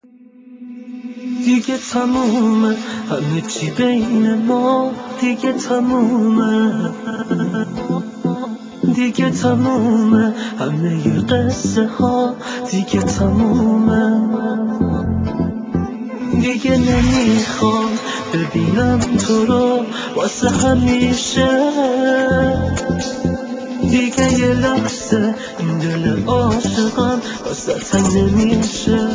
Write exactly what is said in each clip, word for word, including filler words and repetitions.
دیگه تمومه همه چی بین ما، دیگه تمومه، دیگه تمومه همه ی قصه ها، دیگه تمومه. دیگه نمیخوام ببینم تو رو واسه همیشه، دیگه یه لحظه این دل عاشقم واسه تنگ نمیشه.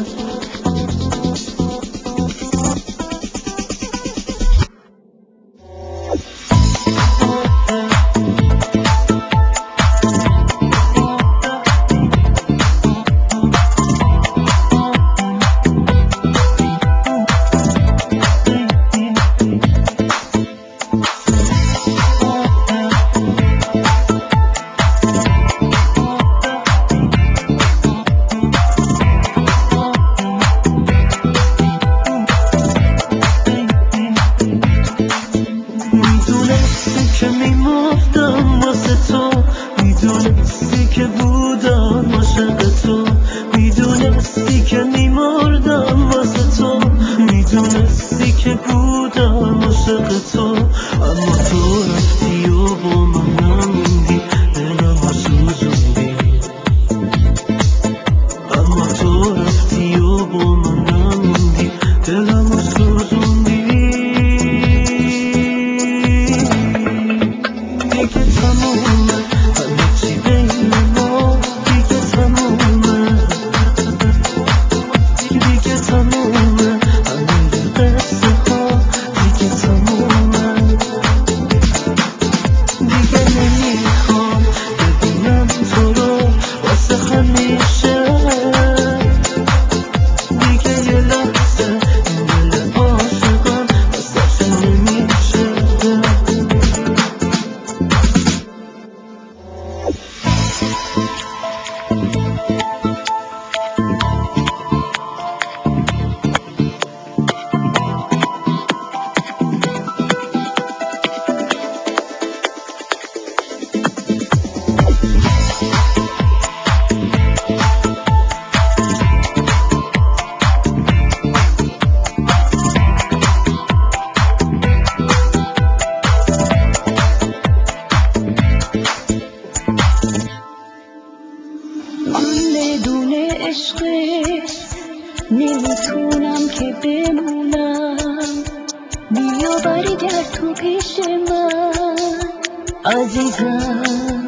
میدونستی که میمردم واسه تو، میدونستی که بودم عاشق تو، میدونستی که میمردم واسه تو، میدونستی که بودم عاشق تو. اما تو رفتی و با من نموندی، دلم رو سوزوندی. اما تو رفتی و با من نموندی، دلم رو سوزوندی. دیگه تمومه همه چی بین ما، دیگه تمومه، دیگه تمومه همه ی قصه ها، دیگه تمومه. دیگه نمیخوام ببینم تو رو واسه همیشه، دیگه یه لحظه این دل عاشقم واسه تنگ نمیشه. آن بدون عشقت نمیتونم که بمونم، بیا برگرد تو پیش من عزیزم.